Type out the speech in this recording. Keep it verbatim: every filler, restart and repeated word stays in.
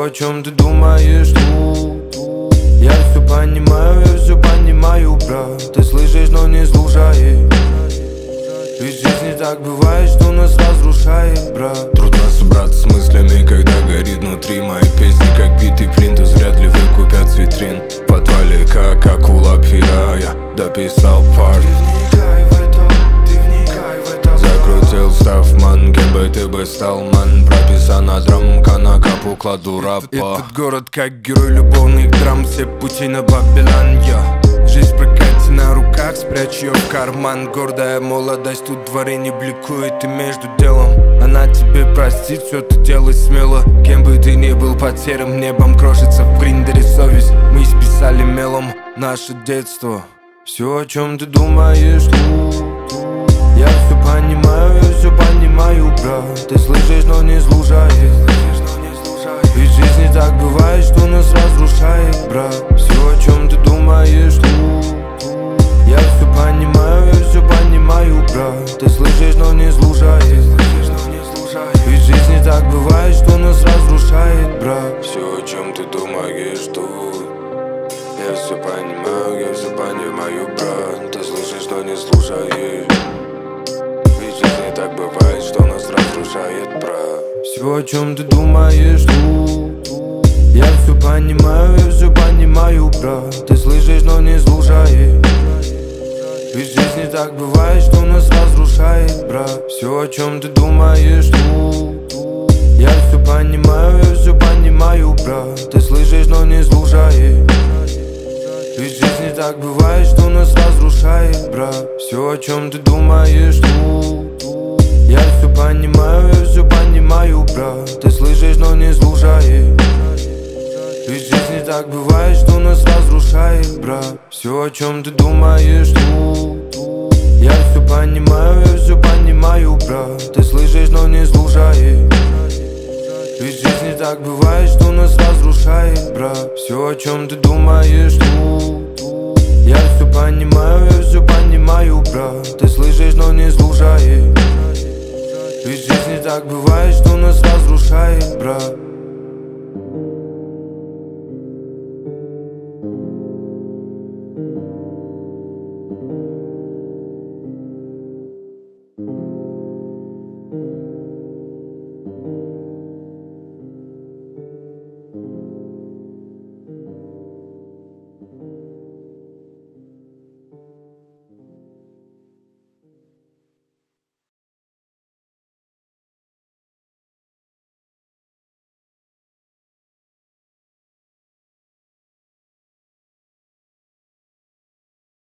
о чем ты думаешь тут. Я все понимаю, я все понимаю, брат. Ты слышишь, но не слушаешь. Ведь в жизни так бывает, что нас разрушает, брат. Трудно собраться с мыслями, когда горит внутри. Мои песни, как битый плинтус, вряд ли выкупят с витрин. В подвале, как акула пира, я дописал парт. Ты вникай в это, ты вникай в это. Закрутил стафман, кем бы ты бы стал, ман. Прописана драмка, на капу кладу рапа. Этот город как герой любовных драм. Все пути на Бабилан, я. Жизнь в прокате на руках, спрячь ее в карман. Гордая молодость, тут дворе не бликует. И между делом она тебе простит, все ты делай смело. Кем бы ты ни был, под серым небом крошится в гриндере совесть. Мы списали мелом наше детство. Все, о чем ты думаешь тут. Я все понимаю, я все понимаю, брат. Ты слышишь, но не слушаешь. Ведь в жизни так бывает, что нас разрушает, брат. Все, о чем ты думаешь тут. Я все понимаю, я все понимаю, брат. Ты слышишь, но не слушаешь. Ведь в жизни так бывает, что нас разрушает, брат. Все, о чем ты думаешь тут. Я все понимаю, я все понимаю, брат. Ты слышишь, но не слушаешь. Ведь в жизни так бывает, что нас разрушает, брат. Все, о чем ты думаешь тут. Я все понимаю, я все понимаю, брат. Ты слышишь, но не слушаешь. Ведь в жизни так бывает, что нас разрушает, брат. Все, о чем ты думаешь тут. Я все понимаю, я все понимаю, брат. Ты слышишь, но не слушаешь. Ведь в жизни так бывает, что нас разрушает, брат. Все, о чем ты думаешь тут. Я все понимаю, я все понимаю, брат. Ты слышишь, но не слушаешь. Ведь в жизни так бывает, что нас разрушает, брат. Все, о чем ты думаешь тут. Я все понимаю, я все понимаю, брат. Ты слышишь, но не слушаешь. Ведь в жизни так бывает, что нас разрушает, брат. Все, о чем ты думаешь тут. Я все понимаю, я все понимаю, брат. Ты слышишь, но не слушаешь. Ведь в жизни так бывает, что нас разрушает, брат.